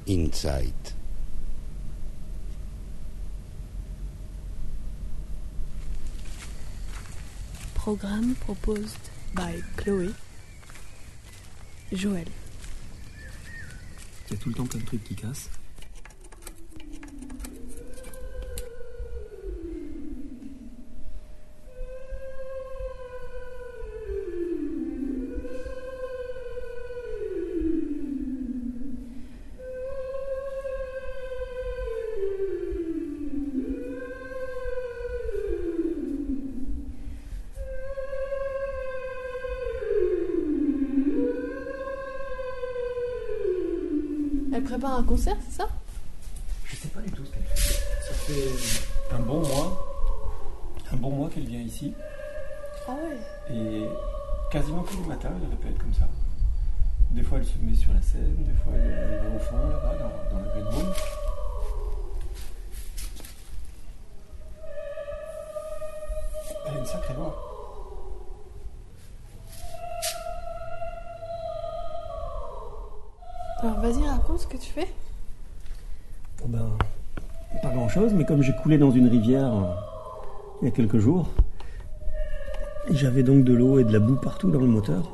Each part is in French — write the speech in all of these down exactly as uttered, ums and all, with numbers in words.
Insight. Programme proposed by Chloé. Joël. Il y a tout le temps plein de trucs qui cassent. Elle prépare un concert, c'est ça? Je sais pas du tout ce qu'elle fait. Ça fait un bon mois, un bon mois qu'elle vient ici. Ah ouais. Et quasiment tous les matins, elle répète comme ça. Des fois, elle se met sur la scène, des fois, elle, elle va au fond, là-bas, dans, dans le Red Room. Elle a une sacrée voix. Alors vas-y, raconte ce que tu fais. Oh ben, pas grand-chose, mais comme j'ai coulé dans une rivière euh, il y a quelques jours, et j'avais donc de l'eau et de la boue partout dans le moteur,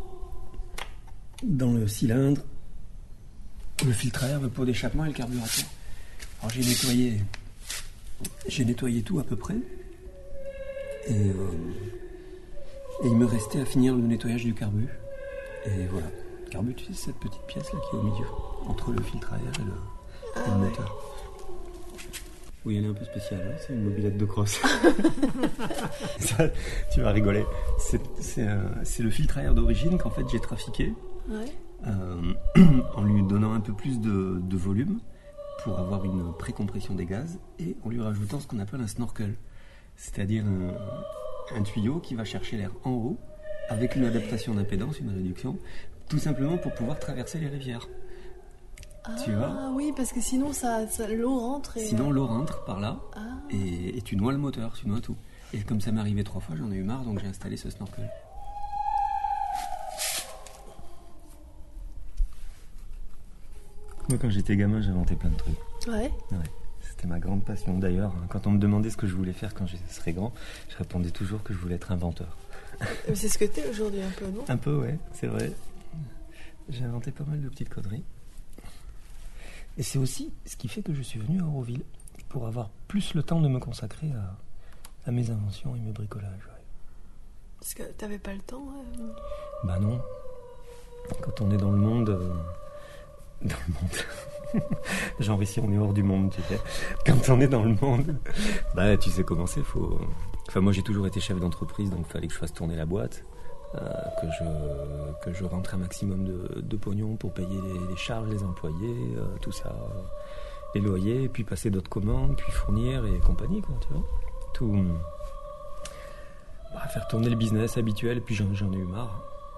dans le cylindre, le filtre à air, le pot d'échappement et le carburateur. Alors j'ai nettoyé, j'ai nettoyé tout à peu près, et, euh, et il me restait à finir le nettoyage du carbu. Et voilà, le carbu, tu sais, cette petite pièce là qui est au milieu, entre le filtre à air et le, Ah et le ouais. moteur. Oui, elle est un peu spéciale, hein, c'est une mobilette de cross. Ça, tu vas rigoler. C'est, c'est, euh, c'est le filtre à air d'origine qu'en fait j'ai trafiqué Ouais. euh, en lui donnant un peu plus de, de volume pour avoir une précompression des gaz et en lui rajoutant ce qu'on appelle un snorkel, c'est-à-dire un, un tuyau qui va chercher l'air en haut avec une adaptation d'impédance, une réduction, tout simplement pour pouvoir traverser les rivières. Ah Tu vois oui, parce que sinon ça, ça- l'eau rentre et... Sinon l'eau rentre par là Ah. et, et tu noies le moteur, tu noies tout. Et comme ça m'est arrivé trois fois, j'en ai eu marre, donc j'ai installé ce snorkel. Moi, quand j'étais gamin, j'inventais plein de trucs. Ouais. Ouais, c'était ma grande passion. D'ailleurs, quand on me demandait ce que je voulais faire quand je serais grand, je répondais toujours que je voulais être inventeur. Mais c'est ce que t'es aujourd'hui un peu, non? Un peu, ouais, c'est vrai. J'ai inventé pas mal de petites conneries. Et c'est aussi ce qui fait que je suis venu à Auroville, pour avoir plus le temps de me consacrer à, à mes inventions et mes bricolages. Ouais. Parce que t'avais pas le temps. Ouais. Bah non. Quand on est dans le monde... euh, Dans le monde... Genre ici, on est hors du monde, tu sais. Quand on est dans le monde, bah tu sais comment c'est, faut... Enfin, moi, j'ai toujours été chef d'entreprise, donc il fallait que je fasse tourner la boîte, euh, que, je, que je rentre un maximum de, de pognon pour payer les, les charges, les employés, euh, tout ça, euh, les loyers, puis passer d'autres commandes, puis fournir et compagnie, quoi, tu vois. Tout... Bah, faire tourner le business habituel, puis j'en, j'en ai eu marre.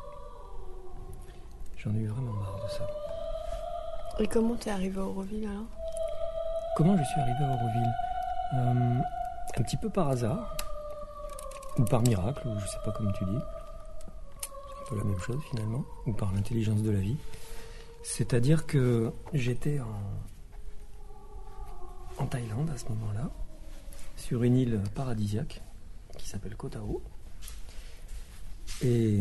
J'en ai eu vraiment marre de ça. Et comment t'es arrivé à Auroville alors? Comment je suis arrivé à Auroville? euh, Un petit peu par hasard, ou par miracle, ou je sais pas comme tu dis. C'est un peu la même chose finalement, ou par l'intelligence de la vie. C'est-à-dire que j'étais en, en Thaïlande à ce moment-là, sur une île paradisiaque qui s'appelle Koh Tao. Et...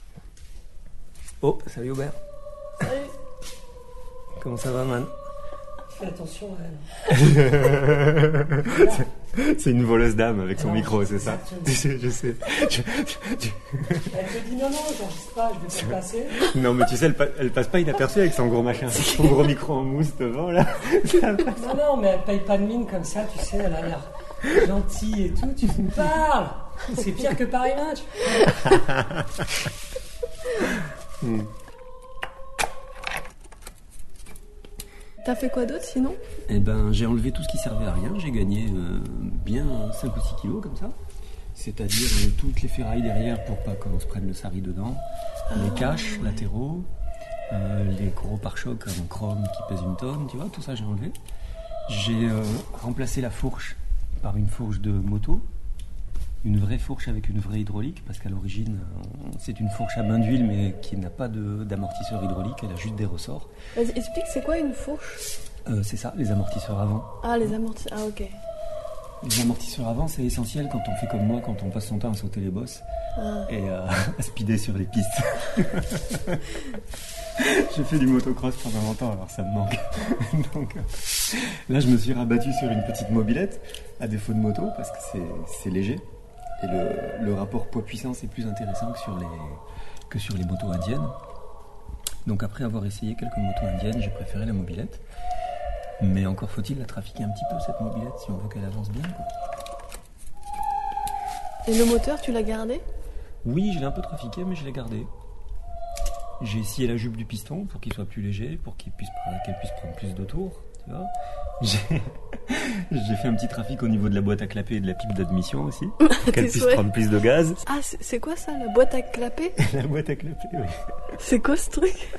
Oh, salut Aubert. Salut. Comment ça va, man? Fais attention à elle. c'est, c'est une voleuse d'âme avec son Non, micro, c'est ça? exactement. Je sais, je sais. Je- je- Elle te dit non, non, j'enregistre pas, je vais te passer. Non, mais tu sais, elle, pa- elle passe pas inaperçue avec son gros machin, son gros micro en mousse devant, là. Non, non, mais elle paye pas de mine comme ça, tu sais, elle a l'air gentille et tout. Tu me parles. C'est pire que Paris Match. Hmm. T'as fait quoi d'autre sinon? Eh ben, j'ai enlevé tout ce qui servait à rien. J'ai gagné euh, bien cinq ou six kilos, comme ça. C'est-à-dire euh, toutes les ferrailles derrière pour pas qu'on se prenne le sari dedans. Les caches latéraux. Euh, les gros pare-chocs en chrome qui pèsent une tonne, tu vois, tout ça j'ai enlevé. J'ai euh, remplacé la fourche par une fourche de moto une vraie fourche avec une vraie hydraulique, parce qu'à l'origine, on- c'est une fourche à bain d'huile, mais qui n'a pas de- d'amortisseur hydraulique, elle a juste des ressorts. Vas-y, explique, c'est quoi une fourche? Euh, c'est ça, les amortisseurs avant. Ah, les amortis. Ah, ok. Les amortisseurs avant, c'est essentiel quand on fait comme moi, quand on passe son temps à sauter les bosses Ah. et euh, à speeder sur les pistes. J'ai fait du motocross pendant longtemps, alors ça me manque. Donc, euh, là, je me suis rabattu sur une petite mobilette, à défaut de moto, parce que c'est, c'est léger. Et le, le rapport poids-puissance est plus intéressant que sur les, que sur les motos indiennes. Donc après avoir essayé quelques motos indiennes, j'ai préféré la mobilette. Mais encore faut-il la trafiquer un petit peu, cette mobilette, si on veut qu'elle avance bien, quoi. Et le moteur, tu l'as gardé? Oui, je l'ai un peu trafiqué, mais je l'ai gardé. J'ai scié la jupe du piston pour qu'il soit plus léger, pour qu'il puisse, qu'elle puisse prendre plus de tours, tu vois. J'ai, j'ai fait un petit trafic au niveau de la boîte à clapper et de la pipe d'admission aussi, pour qu'elle Tes puisse souhaits. prendre plus de gaz. Ah, c'est c'est quoi ça, la boîte à clapper? La boîte à clapper, oui. C'est quoi ce truc?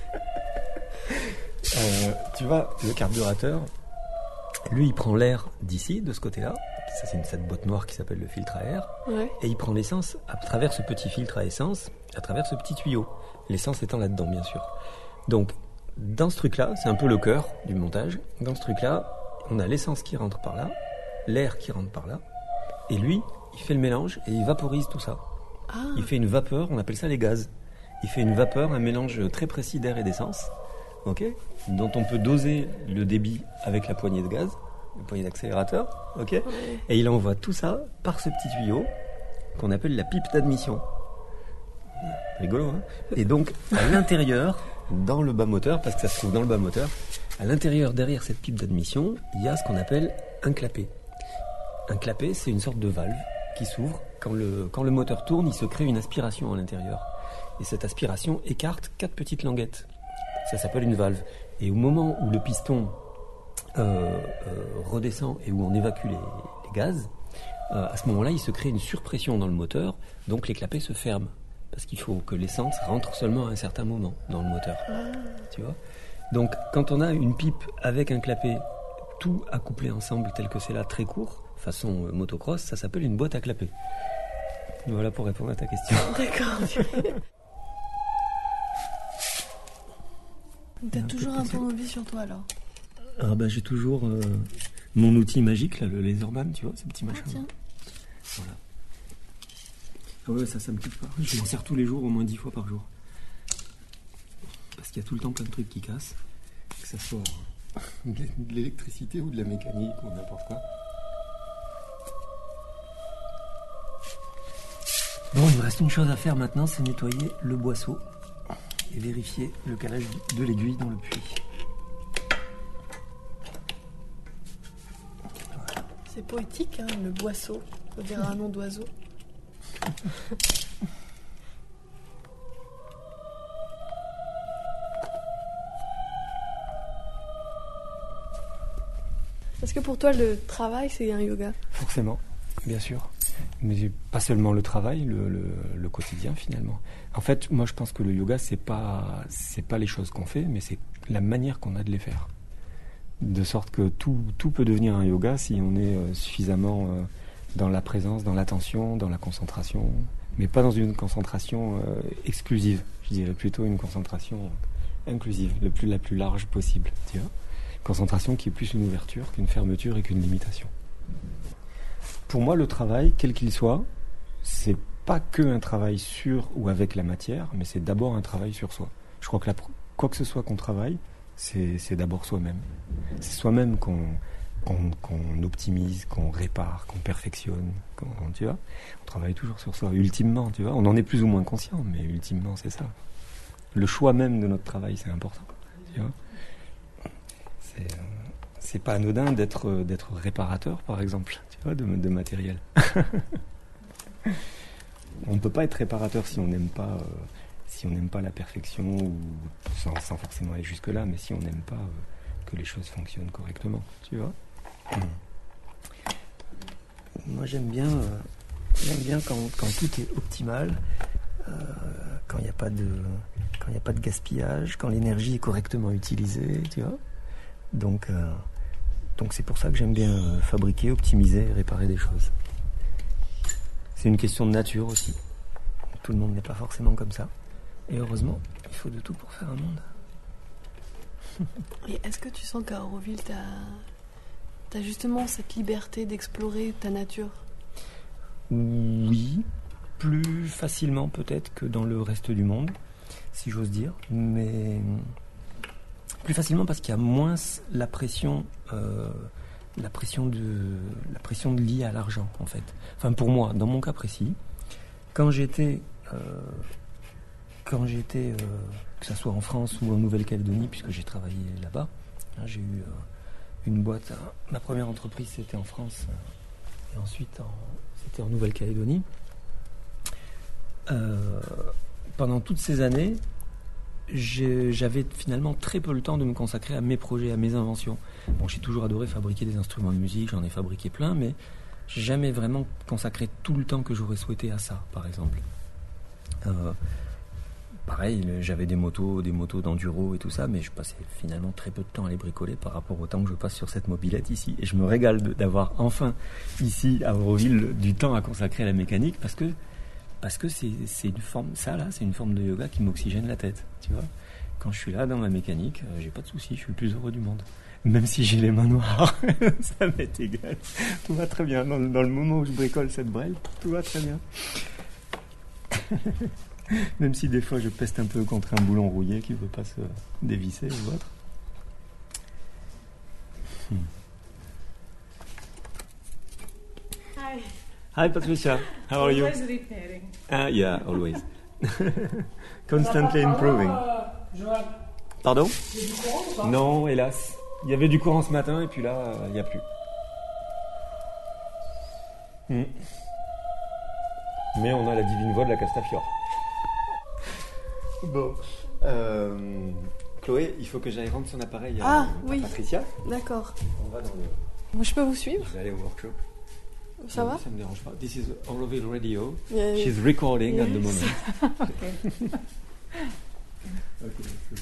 Euh, tu vois, le carburateur, lui, il prend l'air d'ici, de ce côté-là. Ça, c'est une, cette boîte noire qui s'appelle le filtre à air. Ouais. Et il prend l'essence à travers ce petit filtre à essence, à travers ce petit tuyau. L'essence étant là-dedans, bien sûr. Donc, dans ce truc-là, c'est un peu le cœur du montage. Dans ce truc-là, on a l'essence qui rentre par là, l'air qui rentre par là. Et lui, il fait le mélange et il vaporise tout ça. Ah, Il fait une vapeur, on appelle ça les gaz. Il fait une vapeur, un mélange très précis d'air et d'essence, ok, dont on peut doser le débit avec la poignée de gaz, la poignée d'accélérateur, ok, ouais. et il envoie tout ça par ce petit tuyau qu'on appelle la pipe d'admission. Rigolo, hein? Et donc, à l'intérieur, dans le bas moteur, parce que ça se trouve dans le bas moteur, à l'intérieur, derrière cette pipe d'admission, il y a ce qu'on appelle un clapet. Un clapet, c'est une sorte de valve qui s'ouvre. Quand le, quand le moteur tourne, il se crée une aspiration à l'intérieur. Et cette aspiration écarte quatre petites languettes. Ça s'appelle une valve. Et au moment où le piston euh, euh, redescend et où on évacue les, les gaz, euh, à ce moment-là, il se crée une surpression dans le moteur, donc les clapets se ferment. Parce qu'il faut que l'essence rentre seulement à un certain moment dans le moteur. Tu vois ? Donc, quand on a une pipe avec un clapet, tout accouplé ensemble, tel que c'est là, très court, façon euh, motocross, ça s'appelle une boîte à clapet. Voilà pour répondre à ta question. D'accord. T'as Un peu toujours un pressé. tournevis sur toi alors? Ah bah j'ai toujours euh, mon outil magique, là, le Laserman, tu vois, ce petit Ah, machin. tiens. Voilà. Ah ouais, ça, ça me quitte pas. Je m'en sers tous les jours, au moins dix fois par jour. Parce qu'il y a tout le temps plein de trucs qui cassent. Que ça soit de l'électricité ou de la mécanique ou n'importe quoi. Bon, il me reste une chose à faire maintenant, c'est nettoyer le boisseau et vérifier le calage de l'aiguille dans le puits. C'est poétique, hein, le boisseau. On dirait un nom d'oiseau. Est-ce que pour toi, le travail, c'est un yoga? Forcément, bien sûr. Mais pas seulement le travail, le, le, le quotidien finalement. En fait, moi je pense que le yoga, c'est pas, c'est pas les choses qu'on fait, mais c'est la manière qu'on a de les faire. De sorte que tout, tout peut devenir un yoga si on est euh, suffisamment euh, dans la présence, dans l'attention, dans la concentration, mais pas dans une concentration euh, exclusive. Je dirais plutôt une concentration inclusive, le plus, la plus large possible. Tu vois ? Concentration qui est plus une ouverture qu'une fermeture et qu'une limitation. Pour moi, le travail, quel qu'il soit, c'est pas que un travail sur ou avec la matière, mais c'est d'abord un travail sur soi. Je crois que la, quoi que ce soit qu'on travaille, c'est, c'est d'abord soi-même. C'est soi-même qu'on, qu'on, qu'on optimise, qu'on répare, qu'on perfectionne, qu'on, tu vois. On travaille toujours sur soi, ultimement, tu vois. On en est plus ou moins conscient, mais ultimement, c'est ça. Le choix même de notre travail, c'est important, tu vois. C'est, euh, c'est pas anodin d'être, d'être réparateur, par exemple, tu vois, de, de matériel. On ne peut pas être réparateur si on n'aime pas, euh, si on n'aime pas la perfection, ou sans, sans forcément aller jusque-là, mais si on n'aime pas euh, que les choses fonctionnent correctement, tu vois. Moi, j'aime bien, euh, j'aime bien quand, quand tout est optimal, euh, quand il n'y a pas de, quand il n'y a pas de gaspillage, quand l'énergie est correctement utilisée, tu vois. Donc, euh, donc c'est pour ça que j'aime bien euh, fabriquer, optimiser, réparer des choses. c'est une question de nature aussi. Tout le monde n'est pas forcément comme ça. Et heureusement, il faut de tout pour faire un monde. Et est-ce que tu sens qu'à Auroville, t'as, t'as justement cette liberté d'explorer ta nature? Oui, plus facilement peut-être que dans le reste du monde, si j'ose dire. Mais plus facilement parce qu'il y a moins la pression... Euh, La pression, de, la pression de liée à l'argent, en fait. Enfin, pour moi, dans mon cas précis, quand j'étais, euh, quand j'étais, euh, que ce soit en France ou en Nouvelle-Calédonie, puisque j'ai travaillé là-bas, hein, j'ai eu euh, une boîte. Hein, ma première entreprise, c'était en France, euh, et ensuite, en, c'était en Nouvelle-Calédonie. Euh, pendant toutes ces années, j'ai, j'avais finalement très peu le temps de me consacrer à mes projets, à mes inventions. Bon, j'ai toujours adoré fabriquer des instruments de musique, j'en ai fabriqué plein, mais j'ai jamais vraiment consacré tout le temps que j'aurais souhaité à ça, par exemple. Euh, pareil, j'avais des motos, des motos d'enduro et tout ça, mais je passais finalement très peu de temps à les bricoler par rapport au temps que je passe sur cette mobilette ici. Et je me régale de, d'avoir enfin, ici, à Auroville, du temps à consacrer à la mécanique, parce que Parce que c'est, c'est une forme, ça là, c'est une forme de yoga qui m'oxygène la tête, tu vois. Quand je suis là dans ma mécanique, euh, j'ai pas de soucis, je suis le plus heureux du monde. Même si j'ai les mains noires, ça m'est égal. Tout va très bien. Dans, dans le moment où je bricole cette brelle, tout va très bien. Même si des fois je peste un peu contre un boulon rouillé qui veut pas se dévisser ou autre. Hmm. Hi. Hi Patricia, how are you? Always repairing. Ah, yeah, always. Constantly improving. Joël, Pardon? il y a du courant ou pas? Non, hélas. Il y avait du courant ce matin et puis là, il n'y a plus. Hmm. Mais on a la divine voix de la Castafiore. Bon. Euh, Chloé, il faut que j'aille rendre son appareil à, Ah, à oui. Patricia. D'accord. On va dans le... Moi, je peux vous suivre? Je vais aller au workshop. Ça Non, va? Ça me dérange pas. This is Auroville Radio. Yeah, yeah. She's recording Yes. at the moment. Okay. Ok.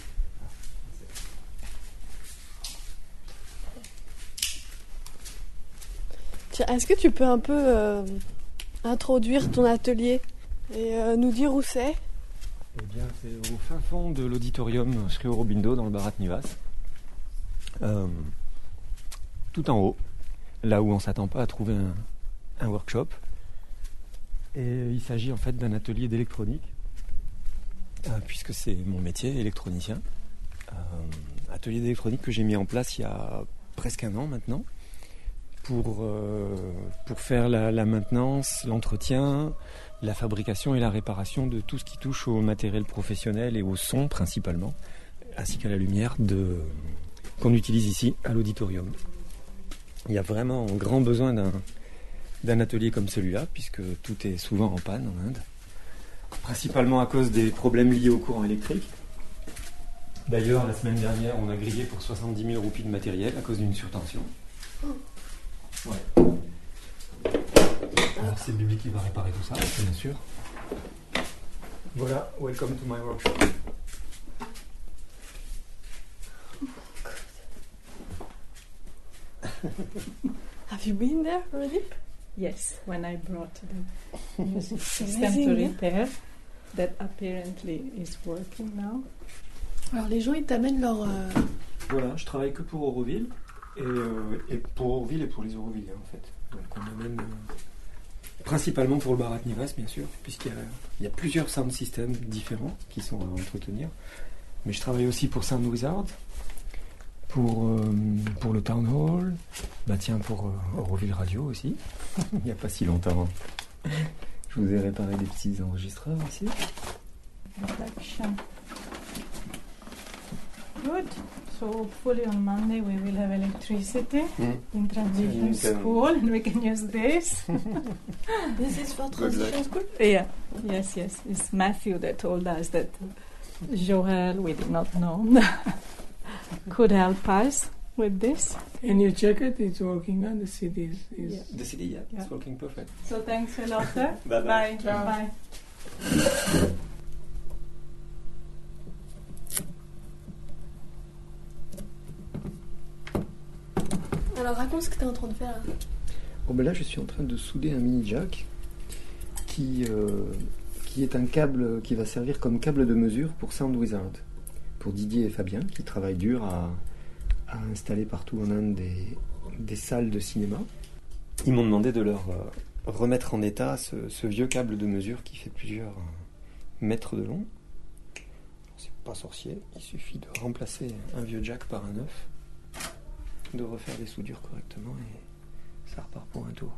Tiens, est-ce que tu peux un peu euh, introduire ton atelier et euh, nous dire où c'est? Eh bien, c'est au fin fond de l'auditorium Sri Aurobindo dans le Bharat Nivas. Euh, tout en haut, là où on ne s'attend pas à trouver un, un workshop. Et il s'agit en fait d'un atelier d'électronique, euh, puisque c'est mon métier, électronicien. Euh, atelier d'électronique que j'ai mis en place il y a presque un an maintenant, pour, euh, pour faire la, la maintenance, l'entretien, la fabrication et la réparation de tout ce qui touche au matériel professionnel et au son principalement, ainsi qu'à la lumière de, qu'on utilise ici à l'auditorium. Il y a vraiment un grand besoin d'un, d'un atelier comme celui-là, puisque tout est souvent en panne en Inde, principalement à cause des problèmes liés au courant électrique. D'ailleurs, la semaine dernière, on a grillé pour soixante-dix mille roupies de matériel à cause d'une surtension. Ouais. Alors c'est Bibi qui va réparer tout ça, bien sûr. Voilà, welcome to my workshop. Have you been there already? Yes, when I brought the music system amazing, to yeah? repair, that apparently is working now. Alors les gens ils t'amènent leur... euh, Voilà, je travaille que pour Auroville, et, euh, et pour Auroville et pour les Aurovilliens en fait. Donc on amène euh, principalement pour le Bharat Nivas bien sûr, puisqu'il y a, il y a plusieurs sound systems différents qui sont à entretenir. Mais je travaille aussi pour Sound Wizard, pour, euh, pour le Town Hall, bah tiens pour euh, Auroville Radio aussi, il n'y a pas si longtemps. Je vous ai réparé des petits enregistreurs ici. Reflection. Good. So hopefully on Monday we will have electricity Mm. in transition So you can- school and we can use this. This is for Good luck. transition school? Yeah, yes, yes. It's Matthew that told us that Joel, we did not know, could help us with this. And you check it, it's working on the C D is, is Yeah. The C D, yeah, Yeah. it's working perfect. So thanks a lot, sir. Bye bye. Bye. Ciao. Bye. Alors raconte ce que t'es en train de faire là. Bon ben là je suis en train de souder un mini jack qui, euh, qui est un câble qui va servir comme câble de mesure pour Sound Wizard, pour Didier et Fabien, qui travaillent dur à, à installer partout en Inde des, des salles de cinéma. Ils m'ont demandé de leur euh, remettre en état ce, ce vieux câble de mesure qui fait plusieurs euh, mètres de long. C'est pas sorcier, il suffit de remplacer un vieux jack par un neuf, de refaire des soudures correctement et ça repart pour un tour.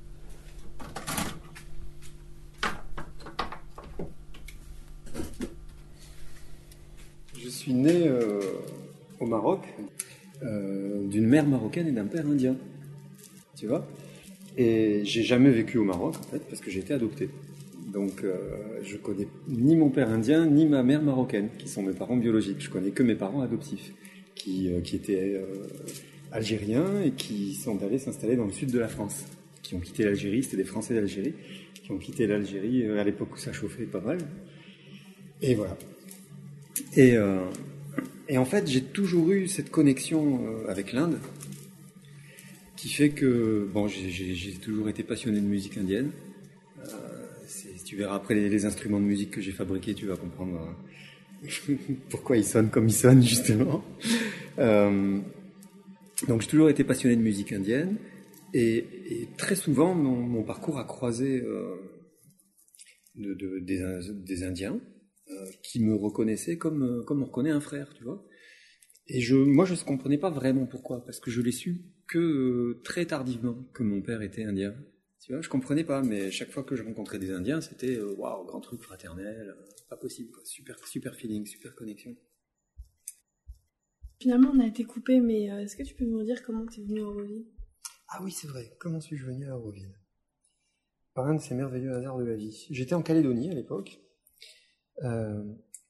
Je suis né euh, au Maroc, euh, d'une mère marocaine et d'un père indien, tu vois. Et j'ai jamais vécu au Maroc, en fait, parce que j'ai été adopté. Donc, euh, je connais ni mon père indien, ni ma mère marocaine, qui sont mes parents biologiques. Je connais que mes parents adoptifs, qui, euh, qui étaient euh, algériens et qui sont allés s'installer dans le sud de la France, qui ont quitté l'Algérie, c'était des Français d'Algérie, qui ont quitté l'Algérie euh, à l'époque où ça chauffait pas mal. Et voilà. Et, euh, et en fait, j'ai toujours eu cette connexion euh, avec l'Inde, qui fait que, bon, j'ai, j'ai, j'ai toujours été passionné de musique indienne. Euh, c'est, tu verras après les, les instruments de musique que j'ai fabriqués, tu vas comprendre euh, pourquoi ils sonnent comme ils sonnent, justement. Euh, donc, j'ai toujours été passionné de musique indienne. Et, et très souvent, mon, mon parcours a croisé euh, de, de, des, des Indiens euh, qui me reconnaissaient comme, comme on reconnaît un frère, tu vois. Et je, moi, je ne comprenais pas vraiment pourquoi, parce que je l'ai su que euh, très tardivement que mon père était indien. Tu vois, je comprenais pas, mais chaque fois que je rencontrais des Indiens, c'était waouh, wow, grand truc fraternel, euh, pas possible, quoi. Super, super feeling, super connexion. Finalement, on a été coupé, mais euh, est-ce que tu peux nous dire comment tu es venu à Auroville ? Ah oui, c'est vrai. Comment suis-je venu à Auroville ? Par un de ces merveilleux hasards de la vie. J'étais en Calédonie à l'époque. Euh,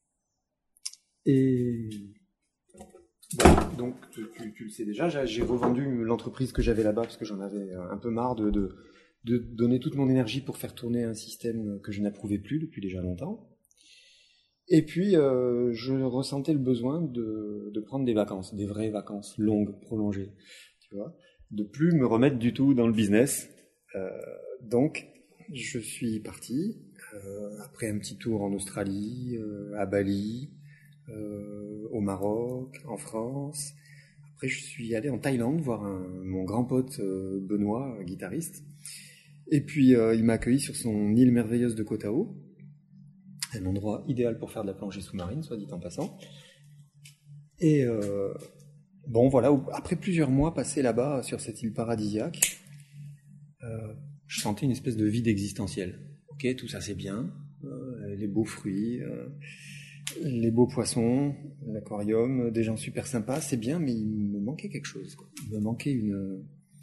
et voilà, donc tu, tu, tu le sais déjà, j'ai, j'ai revendu l'entreprise que j'avais là-bas parce que j'en avais un peu marre de, de, de donner toute mon énergie pour faire tourner un système que je n'approuvais plus depuis déjà longtemps. Et puis, euh, je ressentais le besoin de, de prendre des vacances, des vraies vacances longues, prolongées, tu vois. De plus me remettre du tout dans le business. Euh, donc, je suis parti, euh, après un petit tour en Australie, euh, à Bali, euh, au Maroc, en France. Après, je suis allé en Thaïlande voir un, mon grand pote euh, Benoît, guitariste. Et puis, euh, il m'a accueilli sur son île merveilleuse de Koh Tao, un endroit idéal pour faire de la plongée sous-marine, soit dit en passant. Et... Euh, Bon, voilà, après plusieurs mois passés là-bas, sur cette île paradisiaque, euh, je sentais une espèce de vide existentiel. Ok, tout ça c'est bien, euh, les beaux fruits, euh, les beaux poissons, l'aquarium, des gens super sympas, c'est bien, mais il me manquait quelque chose. Il me manquait une...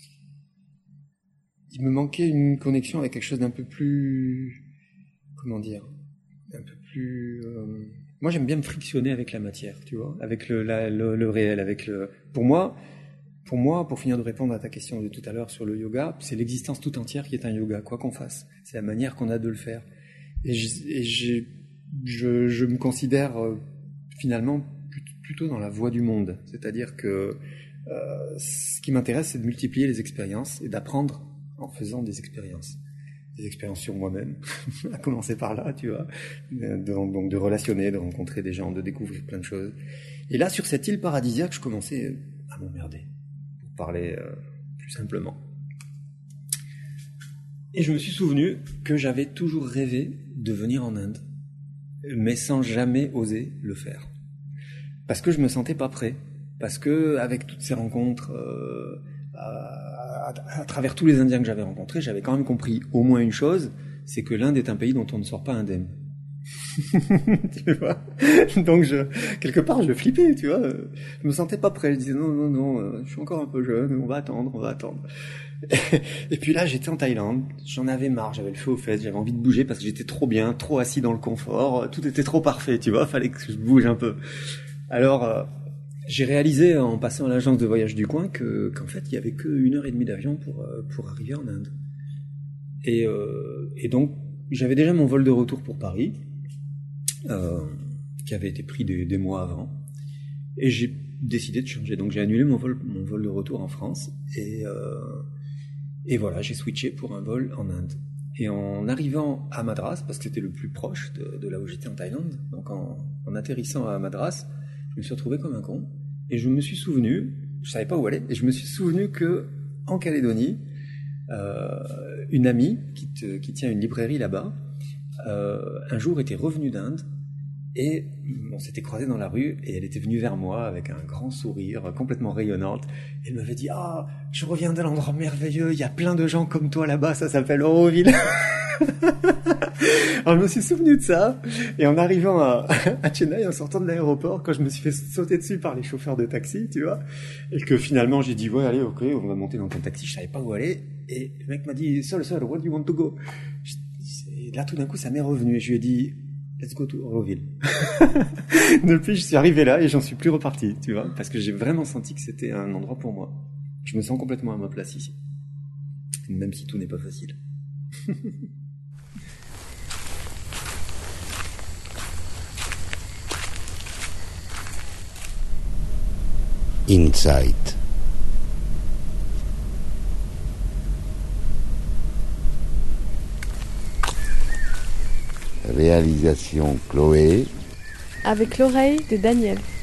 Il me manquait une connexion avec quelque chose d'un peu plus... Comment dire ? Un peu plus... Euh... Moi, j'aime bien me frictionner avec la matière, tu vois, avec le, la, le, le réel, avec le. Pour moi, pour moi, pour finir de répondre à ta question de tout à l'heure sur le yoga, c'est l'existence tout entière qui est un yoga, quoi qu'on fasse. C'est la manière qu'on a de le faire. Et, je, et j'ai, je, je me considère euh, finalement plutôt dans la voie du monde, c'est-à-dire que euh, ce qui m'intéresse, c'est de multiplier les expériences et d'apprendre en faisant des expériences. Des expériences sur moi-même, à commencer par là, tu vois, de, donc de relationner, de rencontrer des gens, de découvrir plein de choses. Et là, sur cette île paradisiaque, je commençais à m'emmerder, pour parler euh, plus simplement. Et je me suis souvenu que j'avais toujours rêvé de venir en Inde, mais sans jamais oser le faire. Parce que je me sentais pas prêt, parce que avec toutes ces rencontres... Euh, À, à, à travers tous les Indiens que j'avais rencontrés, j'avais quand même compris au moins une chose, c'est que l'Inde est un pays dont on ne sort pas indemne. Tu vois ? Donc, je, quelque part, je flippais, tu vois. Je me sentais pas prêt. Je disais, non, non, non, je suis encore un peu jeune, on va attendre, on va attendre. Et, et puis là, j'étais en Thaïlande, j'en avais marre, j'avais le feu aux fesses, j'avais envie de bouger parce que j'étais trop bien, trop assis dans le confort, tout était trop parfait, tu vois, fallait que je bouge un peu. Alors... Euh, J'ai réalisé en passant à l'agence de voyage du coin que, qu'en fait, il n'y avait qu'une heure et demie d'avion pour, pour arriver en Inde. Et, euh, et donc, j'avais déjà mon vol de retour pour Paris, euh, qui avait été pris des, des mois avant. Et j'ai décidé de changer. Donc, j'ai annulé mon vol, mon vol de retour en France. Et, euh, et voilà, j'ai switché pour un vol en Inde. Et en arrivant à Madras, parce que c'était le plus proche de, de là où j'étais en Thaïlande, donc en, en atterrissant à Madras, je me suis retrouvé comme un con. Et je me suis souvenu, je savais pas où aller, et je me suis souvenu que en Calédonie, euh, une amie qui, te, qui tient une librairie là-bas, euh, un jour était revenue d'Inde, et on s'était croisés dans la rue, et elle était venue vers moi avec un grand sourire, complètement rayonnante. Et elle m'avait dit « Ah, je reviens d'un endroit merveilleux, il y a plein de gens comme toi là-bas, ça s'appelle Auroville. » Alors je me suis souvenu de ça, et en arrivant à, à Chennai, en sortant de l'aéroport, quand je me suis fait sauter dessus par les chauffeurs de taxi, tu vois, et que finalement j'ai dit « Ouais, allez, ok, on va monter dans ton taxi », je savais pas où aller, et le mec m'a dit « Seul, seul, where do you want to go ?» Et là, tout d'un coup, ça m'est revenu, et je lui ai dit « Let's go to Auroville. » Depuis, je suis arrivé là et j'en suis plus reparti, tu vois, parce que j'ai vraiment senti que c'était un endroit pour moi. Je me sens complètement à ma place ici, même si tout n'est pas facile. Insight. Réalisation Chloé. Avec l'oreille de Daniel.